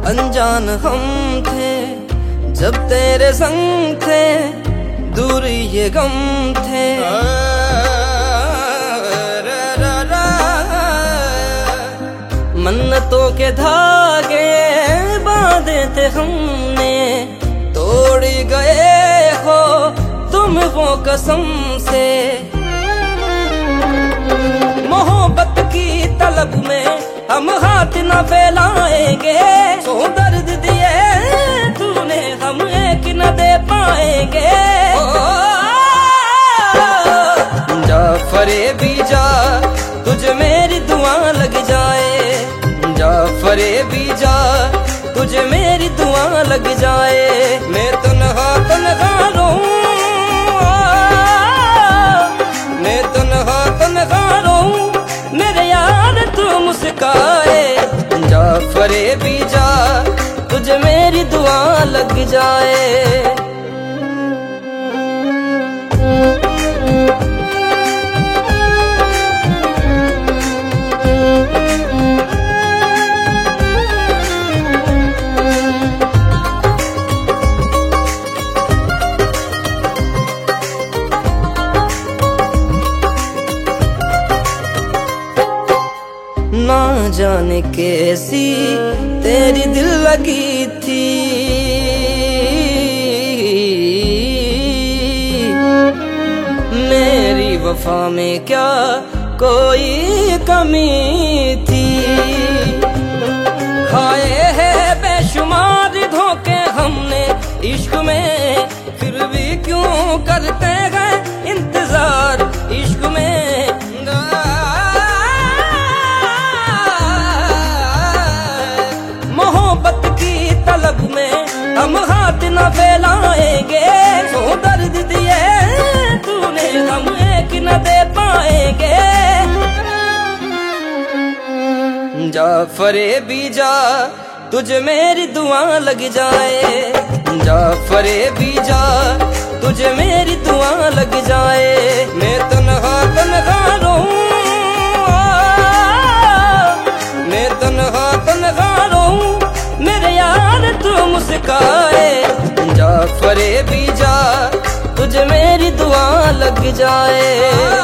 अनजान हम थे जब तेरे संग थे, दूर ये गम थे। मन्नतों के धागे बांधे थे हमने, तोड़ गए हो तुम वो कसम से। मोहब्बत की तलब में हम हाथ न फैलाएंगे, सो दर्द दिए तूने हम एक न दे पाएंगे। जा फरे भी जा, तुझे मेरी दुआ लग जाए। जा फरे भी जा, तुझे मेरी दुआ लग जाए। मैं तन्हा तन्हा रहूं, मैं तन्हा तन्हा रहूं, मेरे यार तू मुस्काए। जा फरे भी जा, तुझे मेरी दुआ लग जाए। ना जाने कैसी तेरी दिल लगी थी, मेरी वफा में क्या कोई कमी थी। खाए हैं बेशुमार धोखे हमने इश्क में, फिर भी क्यों करते हैं इंतजार इश्क में। मोहब्बत की तलब में हम हाथ न फैलाएंगे, सो दर्द दिए तूने हम एक न दे पाएंगे। जा फरे भी जा, तुझे मेरी दुआ लग जाए। जा फरे भी जा, तुझे मेरी दुआ लग जाए। मैं तन्हा तन्हा रहूं, मैं तन्हा तन्हा रहूं, मेरे यार तू मुस्काए। जा फरे भी जा, तुझे मेरी दुआ लग जाए।